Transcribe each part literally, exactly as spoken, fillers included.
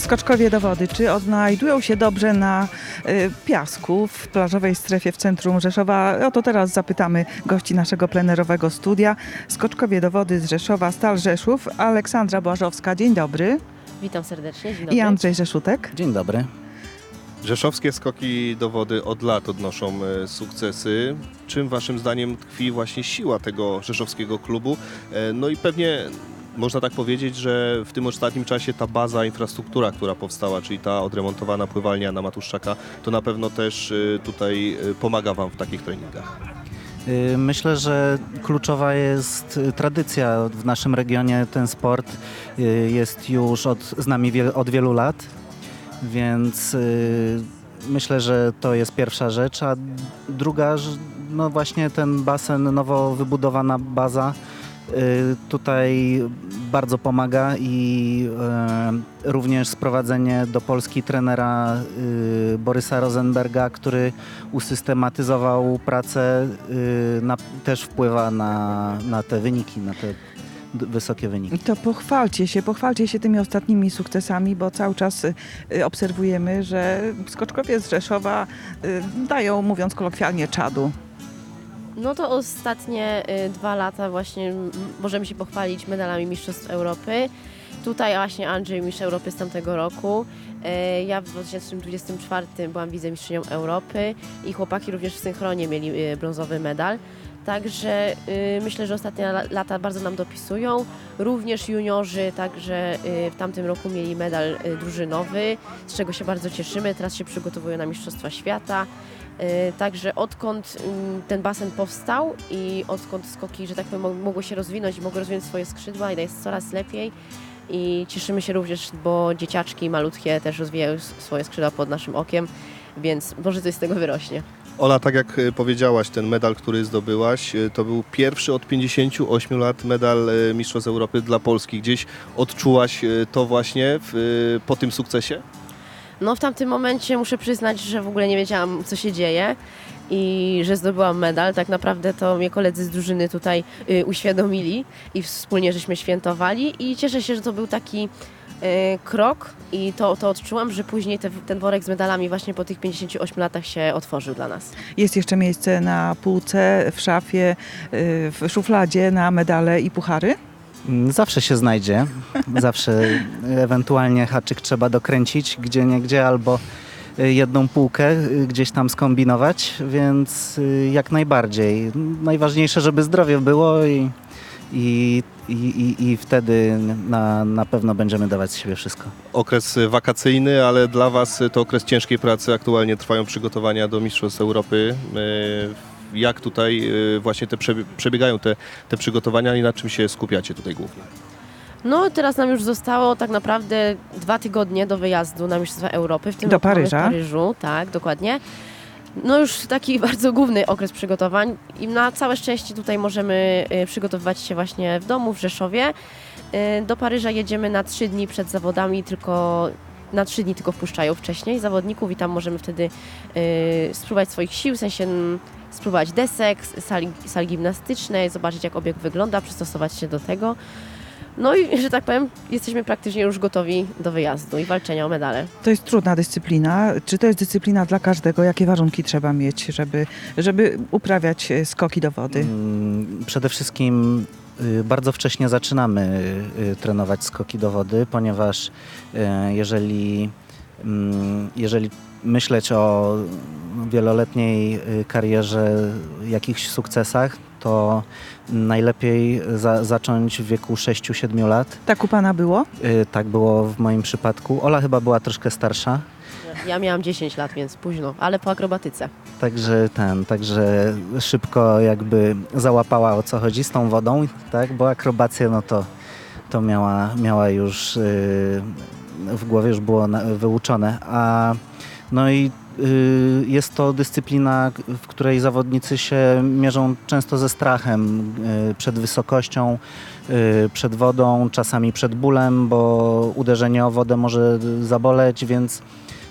Skoczkowie do wody, czy odnajdują się dobrze na y, piasku w plażowej strefie w centrum Rzeszowa? O to teraz zapytamy gości naszego plenerowego studia. Skoczkowie do wody z Rzeszowa, Stal Rzeszów, Aleksandra Błażowska, dzień dobry. Witam serdecznie, dzień dobry. I Andrzej Rzeszutek. Dzień dobry. Rzeszowskie skoki do wody od lat odnoszą e, sukcesy. Czym waszym zdaniem tkwi właśnie siła tego rzeszowskiego klubu? E, no i pewnie można tak powiedzieć, że w tym ostatnim czasie ta baza, infrastruktura, która powstała, czyli ta odremontowana pływalnia na Matuszczaka, to na pewno też e, tutaj e, pomaga wam w takich treningach. Myślę, że kluczowa jest tradycja w naszym regionie. Ten sport jest już od, z nami wie, od wielu lat, więc myślę, że to jest pierwsza rzecz, a druga, no właśnie ten basen, nowo wybudowana baza tutaj bardzo pomaga i również sprowadzenie do Polski trenera Borysa Rosenberga, który usystematyzował pracę, na, też wpływa na, na te wyniki, na te wysokie wyniki. To pochwalcie się, pochwalcie się tymi ostatnimi sukcesami, bo cały czas y, obserwujemy, że skoczkowie z Rzeszowa y, dają, mówiąc kolokwialnie, czadu. No to ostatnie y, dwa lata właśnie m, możemy się pochwalić medalami Mistrzostw Europy. Tutaj właśnie Andrzej, mistrz Europy z tamtego roku. Y, ja w dwa tysiące dwudziestym czwartym byłam wicemistrzynią Europy i chłopaki również w synchronie mieli y, brązowy medal. Także y, myślę, że ostatnie lata bardzo nam dopisują. Również juniorzy także y, w tamtym roku mieli medal y, drużynowy, z czego się bardzo cieszymy. Teraz się przygotowują na Mistrzostwa Świata. Y, także odkąd y, ten basen powstał i odkąd skoki, że tak powiem, mogły się rozwinąć i mogły rozwinąć swoje skrzydła i jest coraz lepiej. I cieszymy się również, bo dzieciaczki malutkie też rozwijają swoje skrzydła pod naszym okiem, więc może coś z tego wyrośnie. Ola, tak jak powiedziałaś, ten medal, który zdobyłaś, to był pierwszy od pięćdziesięciu ośmiu lat medal Mistrzostw Europy dla Polski. Gdzieś odczułaś to właśnie w, po tym sukcesie? No w tamtym momencie muszę przyznać, że w ogóle nie wiedziałam, co się dzieje i że zdobyłam medal. Tak naprawdę to mnie koledzy z drużyny tutaj y, uświadomili i wspólnie żeśmy świętowali i cieszę się, że to był taki y, krok i to, to odczułam, że później te, ten worek z medalami właśnie po tych pięćdziesięciu ośmiu latach się otworzył dla nas. Jest jeszcze miejsce na półce, w szafie, y, w szufladzie na medale i puchary? Zawsze się znajdzie, zawsze ewentualnie haczyk trzeba dokręcić gdzie niegdzie albo jedną półkę gdzieś tam skombinować, więc jak najbardziej. Najważniejsze, żeby zdrowie było i, i, i, i wtedy na, na pewno będziemy dawać z siebie wszystko. Okres wakacyjny, ale dla was to okres ciężkiej pracy. Aktualnie trwają przygotowania do Mistrzostw Europy. Jak tutaj właśnie te przebiegają te, te przygotowania i na czym się skupiacie tutaj głównie? No teraz nam już zostało tak naprawdę dwa tygodnie do wyjazdu na Mistrzostwa Europy. W tym Do roku mamy Paryża? W Paryżu, tak, dokładnie. No już taki bardzo główny okres przygotowań i na całe szczęście tutaj możemy y, przygotowywać się właśnie w domu, w Rzeszowie. Y, do Paryża jedziemy na trzy dni przed zawodami, tylko na trzy dni tylko wpuszczają wcześniej zawodników i tam możemy wtedy y, spróbować swoich sił, w sensie m, spróbować desek, sali, sali gimnastycznej, zobaczyć jak obiekt wygląda, przystosować się do tego. No i, że tak powiem, jesteśmy praktycznie już gotowi do wyjazdu i walczenia o medale. To jest trudna dyscyplina. Czy to jest dyscyplina dla każdego? Jakie warunki trzeba mieć, żeby, żeby uprawiać skoki do wody? Przede wszystkim bardzo wcześnie zaczynamy trenować skoki do wody, ponieważ jeżeli, jeżeli myśleć o wieloletniej karierze, jakichś sukcesach, to najlepiej za, zacząć w wieku sześciu siedmiu lat. Tak u pana było? Tak było w moim przypadku. Ola chyba była troszkę starsza. Ja miałam dziesięć lat, więc późno, ale po akrobatyce. Także ten, także szybko jakby załapała, o co chodzi z tą wodą, tak? Bo akrobację no to, to miała, miała już yy, w głowie już było na, wyuczone. A no i yy, jest to dyscyplina, w której zawodnicy się mierzą często ze strachem yy, przed wysokością, yy, przed wodą, czasami przed bólem, bo uderzenie o wodę może zaboleć, więc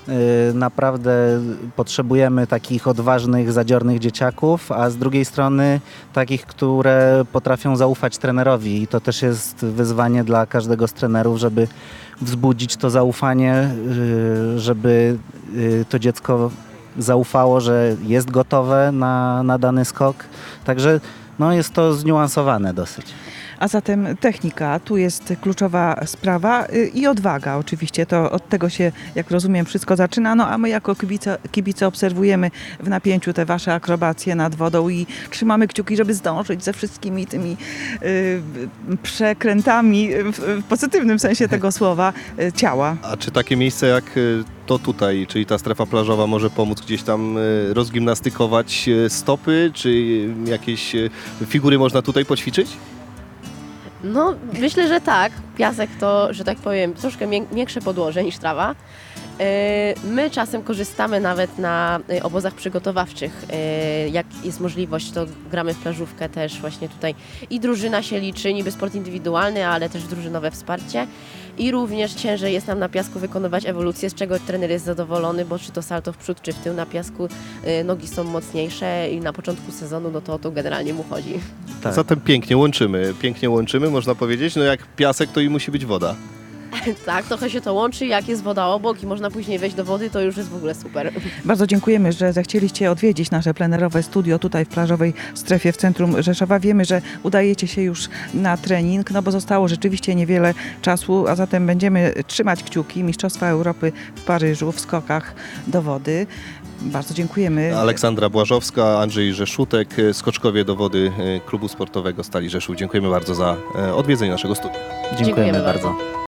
y, naprawdę potrzebujemy takich odważnych, zadziornych dzieciaków, a z drugiej strony takich, które potrafią zaufać trenerowi. I to też jest wyzwanie dla każdego z trenerów, żeby wzbudzić to zaufanie, y, żeby y, to dziecko zaufało, że jest gotowe na, na dany skok. Także no, jest to zniuansowane dosyć. A zatem technika, tu jest kluczowa sprawa y, i odwaga oczywiście, to od tego się, jak rozumiem, wszystko zaczyna, no a my jako kibice, kibice obserwujemy w napięciu te wasze akrobacje nad wodą i trzymamy kciuki, żeby zdążyć ze wszystkimi tymi y, przekrętami, w, w pozytywnym sensie tego słowa, y, ciała. A czy takie miejsce jak y, to tutaj, czyli ta strefa plażowa, może pomóc gdzieś tam y, rozgimnastykować y, stopy, czy y, jakieś y, figury można tutaj poćwiczyć? No, myślę, że tak. Piasek to, że tak powiem, troszkę mię- większe podłoże niż trawa. Yy, My czasem korzystamy nawet na y, obozach przygotowawczych. Yy, Jak jest możliwość, to gramy w plażówkę też właśnie tutaj. I drużyna się liczy, niby sport indywidualny, ale też drużynowe wsparcie. I również ciężej jest nam na piasku wykonywać ewolucję, z czego trener jest zadowolony, bo czy to salto w przód, czy w tył na piasku y, nogi są mocniejsze i na początku sezonu no to o to generalnie mu chodzi. Tak. Zatem pięknie łączymy, pięknie łączymy, można powiedzieć. No jak piasek, to i musi być woda. Tak, trochę się to łączy, jak jest woda obok i można później wejść do wody, to już jest w ogóle super. Bardzo dziękujemy, że zechcieliście odwiedzić nasze plenerowe studio tutaj w plażowej strefie w centrum Rzeszowa. Wiemy, że udajecie się już na trening, no bo zostało rzeczywiście niewiele czasu, a zatem będziemy trzymać kciuki. Mistrzostwa Europy w Paryżu w skokach do wody. Bardzo dziękujemy. Aleksandra Błażowska, Andrzej Rzeszutek, skoczkowie do wody y, Klubu Sportowego Stali Rzeszów. Dziękujemy bardzo za y, odwiedzenie naszego studia. Dziękujemy, Dziękujemy bardzo. bardzo.